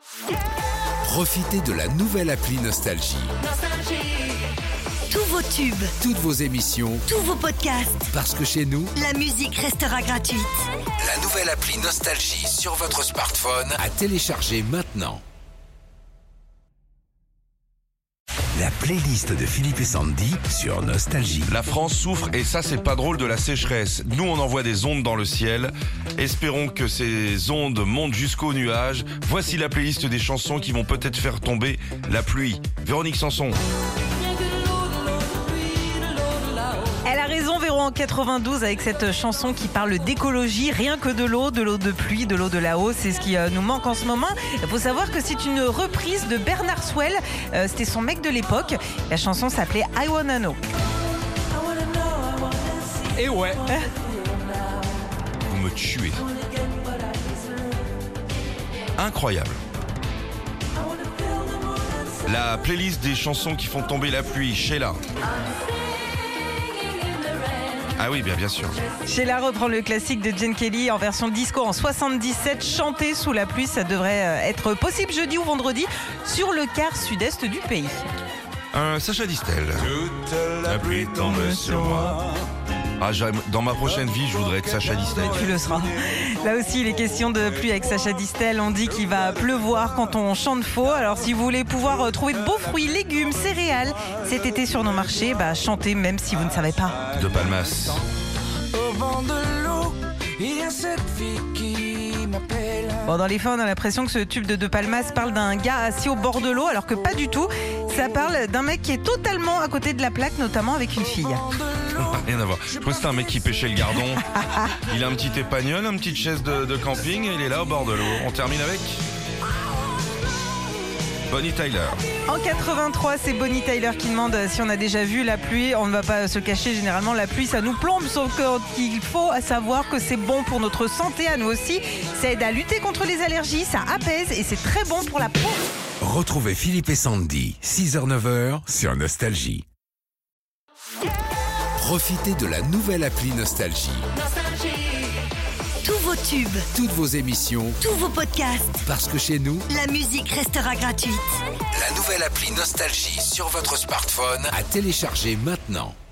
Profitez de la nouvelle appli Nostalgie. Tous vos tubes, Toutes vos émissions, tous vos podcasts, parce que chez nous, la musique restera gratuite. la nouvelle appli Nostalgie sur votre smartphone à télécharger maintenant. La playlist de Philippe et Sandy sur Nostalgie. La France souffre et ça c'est pas drôle de la sécheresse. Nous on envoie des ondes dans le ciel. Espérons que ces ondes montent jusqu'aux nuages. Voici la playlist des chansons qui vont peut-être faire tomber la pluie. Véronique Sanson. Elle a raison, Véro, en 92 avec cette chanson qui parle d'écologie, rien que de l'eau de pluie, de l'eau de là-haut, c'est ce qui nous manque en ce moment. Il faut savoir que c'est une reprise de Bernard Swell, c'était son mec de l'époque. La chanson s'appelait I Wanna Know. Et ouais. Vous me tuez. Incroyable. La playlist des chansons qui font tomber la pluie, Sheila. Ah oui, bien sûr. Sheila reprend le classique de Gene Kelly en version disco en 77, chanter sous la pluie, ça devrait être possible jeudi ou vendredi sur le quart sud-est du pays. Sacha Distel. Toute la pluie tombe sur moi. Ah, dans ma prochaine vie, je voudrais être Sacha Distel. Tu le seras. Là aussi, il est question de pluie avec Sacha Distel. On dit qu'il va pleuvoir quand on chante faux. Alors, si vous voulez pouvoir trouver de beaux fruits, légumes, céréales cet été sur nos marchés, chantez même si vous ne savez pas. De Palmas. Au vent de l'eau, il y a cette fille qui m'appelle. Bon, dans les faits, on a l'impression que ce tube de Palmas parle d'un gars assis au bord de l'eau, alors que pas du tout. Ça parle d'un mec qui est totalement à côté de la plaque, notamment avec une fille. Rien à voir. Je crois que c'était un mec qui pêchait le gardon. Il a un petit épagnol, une petite chaise de camping et il est là au bord de l'eau. On termine avec Bonnie Tyler. En 83, c'est Bonnie Tyler qui demande si on a déjà vu la pluie. On ne va pas se cacher, généralement la pluie ça nous plombe, sauf qu'il faut savoir que c'est bon pour notre santé à nous aussi. Ça aide à lutter contre les allergies, ça apaise et c'est très bon pour la peau. Retrouvez Philippe et Sandy, 6h-9h sur Nostalgie. Profitez de la nouvelle appli Nostalgie. Tous vos tubes, Toutes vos émissions, tous vos podcasts, parce que chez nous, la musique restera gratuite. la nouvelle appli Nostalgie sur votre smartphone à télécharger maintenant.